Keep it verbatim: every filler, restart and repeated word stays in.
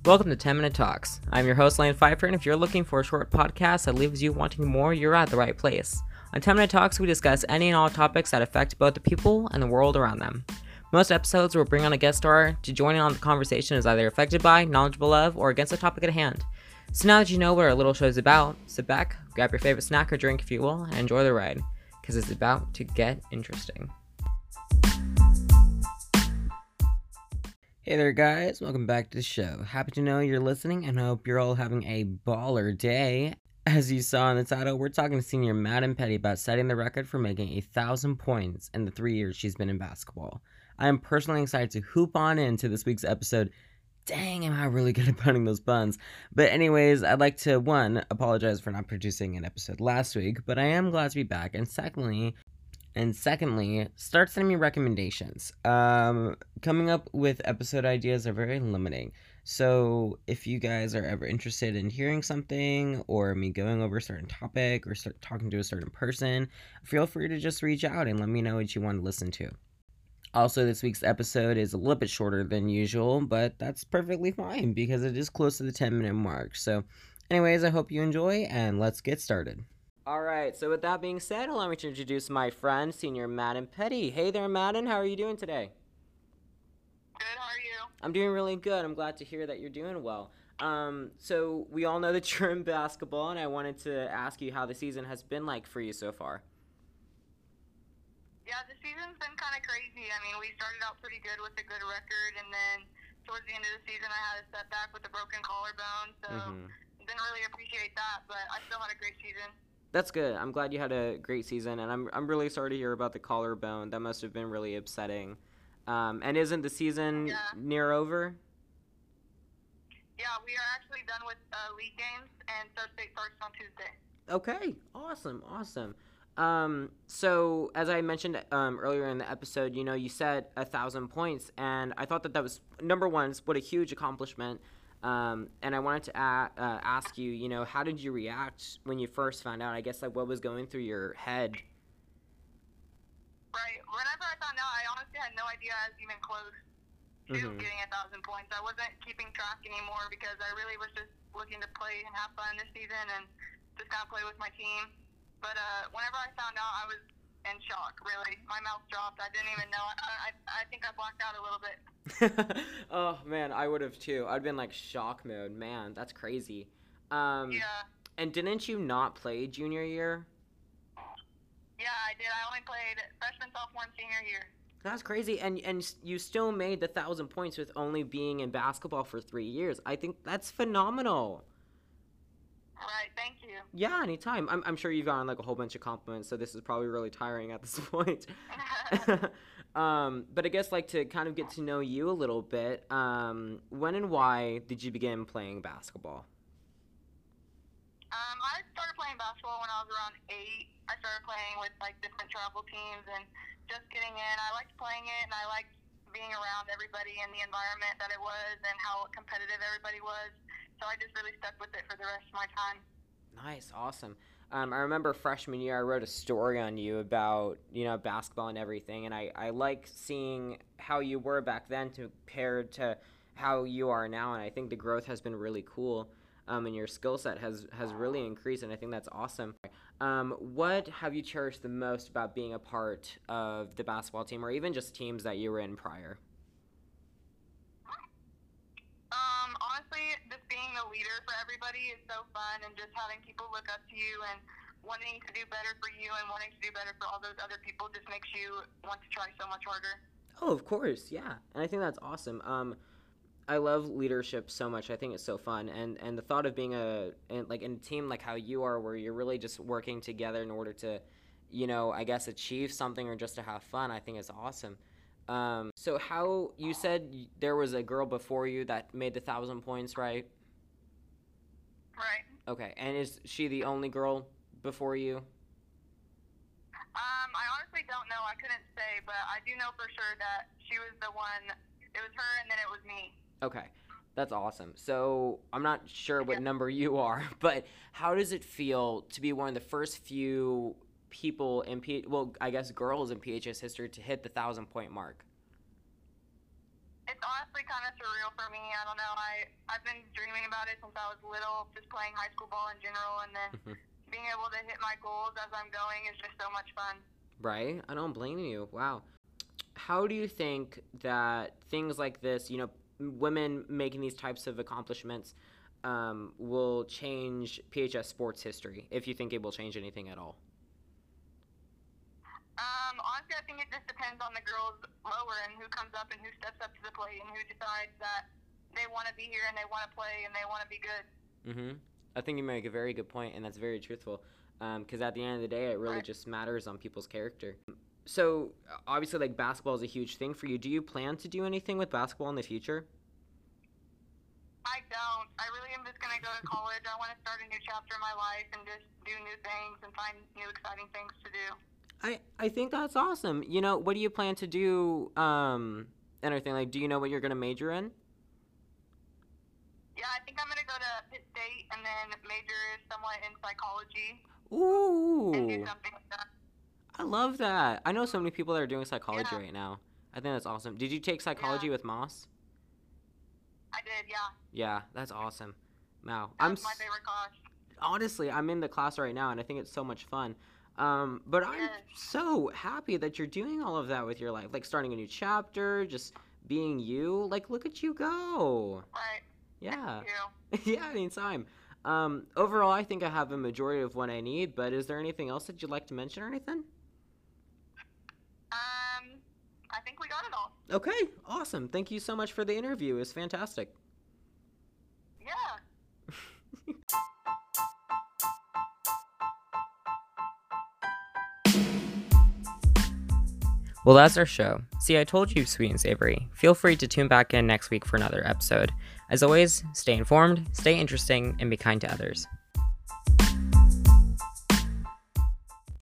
Welcome to ten Minute Talks. I'm your host, Lane Pfeiffer, and if you're looking for a short podcast that leaves you wanting more, you're at the right place. On ten Minute Talks, we discuss any and all topics that affect both the people and the world around them. Most episodes will bring on a guest star to join in on the conversation is either affected by, knowledgeable of, or against the topic at hand. So now that you know what our little show is about, sit back, grab your favorite snack or drink if you will, and enjoy the ride, because it's about to get interesting. Hey there guys, welcome back to the show. Happy to know you're listening and I hope you're all having a baller day. As you saw in the title, we're talking to senior Madden Petty about setting the record for making a thousand points in the three years she's been in basketball. I am personally excited to hoop on into this week's episode. Dang, am I really good at putting those buns. But anyways, I'd like to, one, apologize for not producing an episode last week, but I am glad to be back. And secondly, And secondly, start sending me recommendations. Um, coming up with episode ideas are very limiting. So if you guys are ever interested in hearing something or me going over a certain topic or start talking to a certain person, feel free to just reach out and let me know what you want to listen to. Also, this week's episode is a little bit shorter than usual, but that's perfectly fine because it is close to the ten minute mark. So anyways, I hope you enjoy and let's get started. Alright, so with that being said, allow me to introduce my friend, Senior Madden Petty. Hey there, Madden. How are you doing today? Good, how are you? I'm doing really good. I'm glad to hear that you're doing well. Um, so we all know that you're in basketball, and I wanted to ask you how the season has been like for you so far. Yeah, the season's been kind of crazy. I mean, we started out pretty good with a good record, and then towards the end of the season, I had a setback with a broken collarbone, so mm-hmm. didn't really appreciate that, but I still had a great season. That's good. I'm glad you had a great season, and I'm I'm really sorry to hear about the collarbone. That must have been really upsetting. Um, and isn't the season yeah. near over? Yeah, we are actually done with uh, league games, and Sub State starts on Tuesday. Okay, awesome, awesome. Um, so as I mentioned um, earlier in the episode, you know, you set a thousand points, and I thought that that was number one. What a huge accomplishment. Um, and I wanted to a- uh, ask you, you know, how did you react when you first found out? I guess, like, what was going through your head? Right. Whenever I found out, I honestly had no idea I was even close to mm-hmm. getting a thousand points. I wasn't keeping track anymore because I really was just looking to play and have fun this season and just kind of play with my team. But uh, whenever I found out, I was in shock, really. My mouth dropped. I didn't even know. I, I, I think I blacked out a little bit. Oh man, I would have too. I'd been like shock mode. Man, that's crazy. Um, yeah. And didn't you not play junior year? Yeah, I did. I only played freshman, sophomore, and senior year. That's crazy, and and you still made the thousand points with only being in basketball for three years. I think that's phenomenal. Right, thank you. Yeah, anytime. I'm I'm sure you've gotten like a whole bunch of compliments, so this is probably really tiring at this point. um, but I guess like to kind of get to know you a little bit. Um, when and why did you begin playing basketball? Um, I started playing basketball when I was around eight. I started playing with like different travel teams and just getting in. I liked playing it and I liked being around everybody and the environment that it was and how competitive everybody was. So I just really stuck with it for the rest of my time. Nice, awesome. Um, I remember freshman year I wrote a story on you about, you know, basketball and everything, and I, I like seeing how you were back then compared to how you are now, and I think the growth has been really cool, um, and your skill set has, has really increased, and I think that's awesome. Um, what have you cherished the most about being a part of the basketball team, or even just teams that you were in prior? Um, honestly, just being the leader for everybody is so fun, and just having people look up to you and wanting to do better for you and wanting to do better for all those other people just makes you want to try so much harder. Oh, of course, yeah. And I think that's awesome. Um, I love leadership so much. I think it's so fun. And, and the thought of being a, in, like in a team like how you are, where you're really just working together in order to, you know, I guess achieve something or just to have fun, I think is awesome. Um, so how, you said there was a girl before you that made the thousand points, right? Right. Okay, and is she the only girl before you? Um, I honestly don't know. I couldn't say, but I do know for sure that she was the one. It was her and then it was me. Okay, that's awesome. So I'm not sure what yeah. number you are, but how does it feel to be one of the first few people in P- well, I guess girls in P H S history to hit the thousand point mark? It's honestly honestly kind of surreal for me. I don't know. I, I've been dreaming about it since I was little, just playing high school ball in general, and then mm-hmm. being able to hit my goals as I'm going is just so much fun. Right? I don't blame you. Wow. How do you think that things like this, you know, women making these types of accomplishments um, will change P H S sports history, if you think it will change anything at all? Um, honestly, I think it just depends on the girls lower and who comes up and who steps up to the plate and who decides that they want to be here and they want to play and they want to be good. Mm-hmm. I think you make a very good point, and that's very truthful, because um, at the end of the day, it really right. just matters on people's character. So, obviously, like, basketball is a huge thing for you. Do you plan to do anything with basketball in the future? I don't. I really am just going to go to college. I want to start a new chapter in my life and just do new things and find new exciting things to do. I, I think that's awesome. You know, what do you plan to do, um, and everything? Like, do you know what you're going to major in? Yeah, I think I'm going to go to Pitt State and then major somewhat in psychology. Ooh. And do something like that. I love that. I know so many people that are doing psychology yeah. right now. I think that's awesome. Did you take psychology yeah. with Moss? I did, yeah. Yeah, that's awesome. Wow. That's I'm my favorite class. Honestly, I'm in the class right now, and I think it's so much fun. Um, but I'm so happy that you're doing all of that with your life, like starting a new chapter, just being you. Like, look at you go. Right. Yeah. Thank you. Yeah, anytime. Um, overall, I think I have a majority of what I need, but is there anything else that you'd like to mention or anything? Um, I think we got it all. Okay, awesome. Thank you so much for the interview. It was fantastic. Yeah. Well, that's our show. See, I told you, sweet and savory. Feel free to tune back in next week for another episode. As always, stay informed, stay interesting, and be kind to others.